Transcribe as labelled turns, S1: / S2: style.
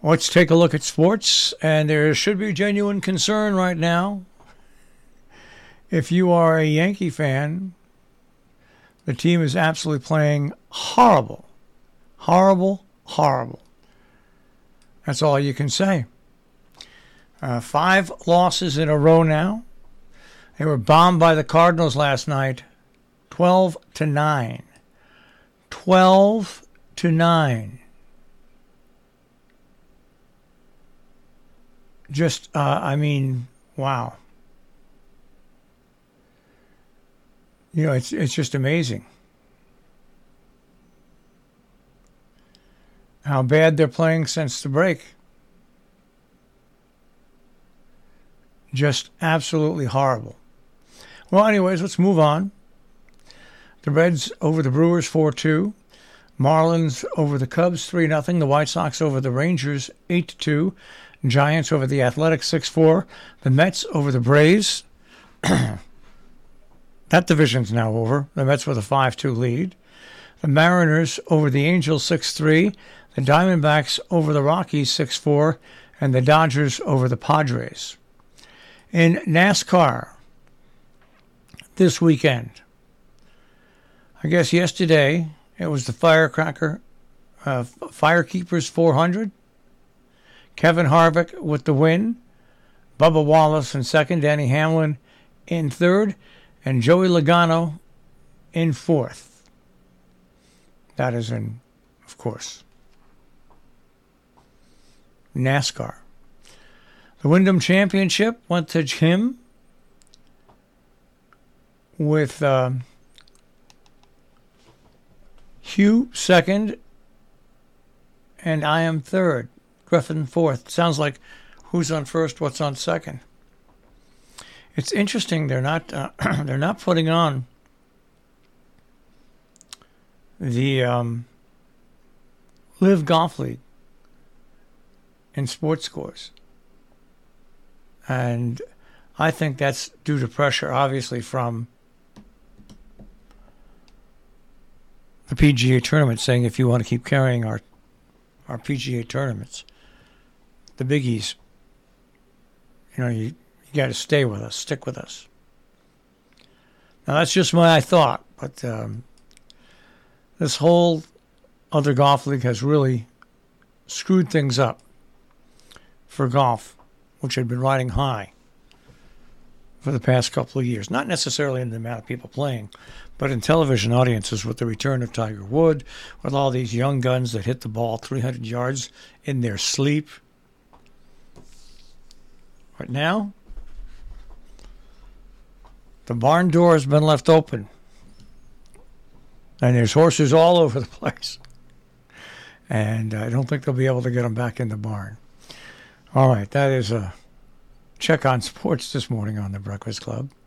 S1: Let's take a look at sports, and there should be genuine concern right now. If you are a Yankee fan, the team is absolutely playing horrible. Horrible, horrible. That's all you can say. 5 losses in a row now. They were bombed by the Cardinals last night, 12-9. 12-9. Just, wow. You know, it's just amazing how bad they're playing since the break. Just absolutely horrible. Well, anyways, let's move on. The Reds over the Brewers 4-2. Marlins over the Cubs 3-0. The White Sox over the Rangers 8-2. Giants over the Athletics 6-4. The Mets over the Braves. That division's now over. The Mets with a 5-2 lead. The Mariners over the Angels 6-3. The Diamondbacks over the Rockies 6-4. And the Dodgers over the Padres. In NASCAR this weekend, I guess yesterday it was the Firekeepers 400. Kevin Harvick with the win. Bubba Wallace in second. Danny Hamlin in third. And Joey Logano in fourth. That is in, of course, NASCAR. The Wyndham Championship went to Jim with Hugh second, and I am third. Griffin fourth. Sounds like who's on first, what's on second. It's interesting they're not putting on the Live Golf League in sports scores. And I think that's due to pressure, obviously, from the PGA tournament saying if you want to keep carrying our PGA tournaments, the biggies, you got to stay with us, stick with us. Now, that's just my thought, but this whole other golf league has really screwed things up for golf, which had been riding high for the past couple of years. Not necessarily in the amount of people playing, but in television audiences with the return of Tiger Woods, with all these young guns that hit the ball 300 yards in their sleep. But now, the barn door has been left open. And there's horses all over the place. And I don't think they'll be able to get them back in the barn. All right, that is a check on sports this morning on the Breakfast Club.